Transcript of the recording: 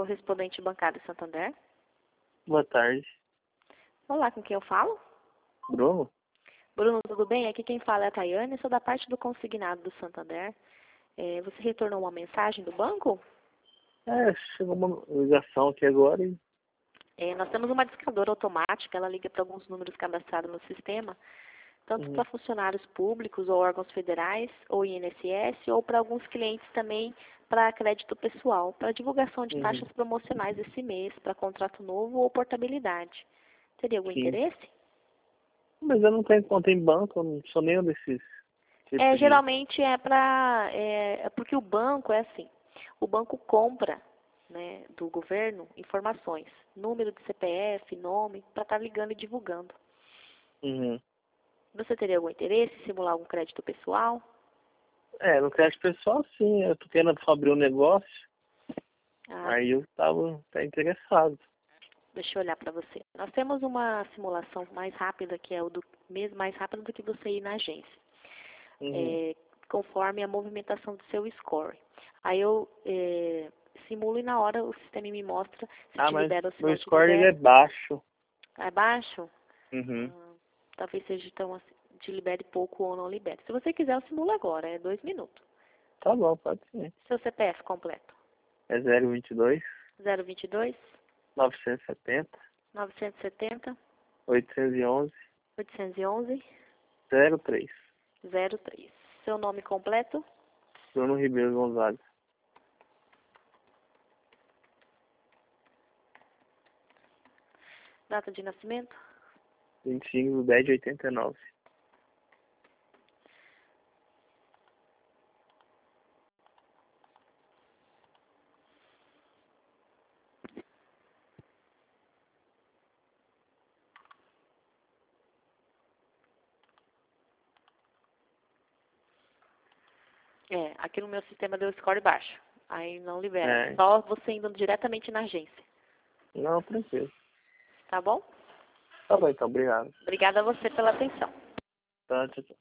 correspondente bancário Santander. Boa tarde. Olá, com quem eu falo? Bruno? Bruno, tudo bem? Aqui quem fala é a Tayane, sou da parte do consignado do Santander. Você retornou uma mensagem do banco? Chegou uma ligação aqui agora e... Nós temos uma discadora automática, ela liga para alguns números cadastrados no sistema, tanto para funcionários públicos ou órgãos federais, ou INSS, ou para alguns clientes também para crédito pessoal, para divulgação de taxas promocionais esse mês, para contrato novo ou portabilidade. Teria algum interesse? Mas eu não tenho conta em banco, eu não sou nenhum desses tipos de... Geralmente é porque o banco é assim, o banco compra, né, do governo informações, número de CPF, nome, para estar ligando e divulgando. Você teria algum interesse em simular algum crédito pessoal? No crédito pessoal, sim. Eu tô querendo abrir um negócio. Ah, Aí eu tava até interessado. deixa eu olhar para você. Nós temos uma simulação mais rápida, que é o do mês mais rápido do que você ir na agência. Conforme a movimentação do seu score. Aí eu simulo e na hora o sistema me mostra se te Mas libera ou se meu não te score ele libera. é baixo. É baixo? Talvez seja tão assim, te libere pouco ou não libere. Se você quiser, eu simulo agora. É 2 minutos. Tá bom, pode ser. Seu CPF completo. É 022 022 970 970 811 811 03. 03. Seu nome completo? Bruno Ribeiro Gonzalez. Data de nascimento? 25/10/89. Aqui no meu sistema deu score baixo. Aí não libera. É. Só você indo diretamente na agência. Não, tranquilo. Tá bom? Tá bom, então. Obrigado. Obrigada a você pela atenção. Tá, tchau, tchau.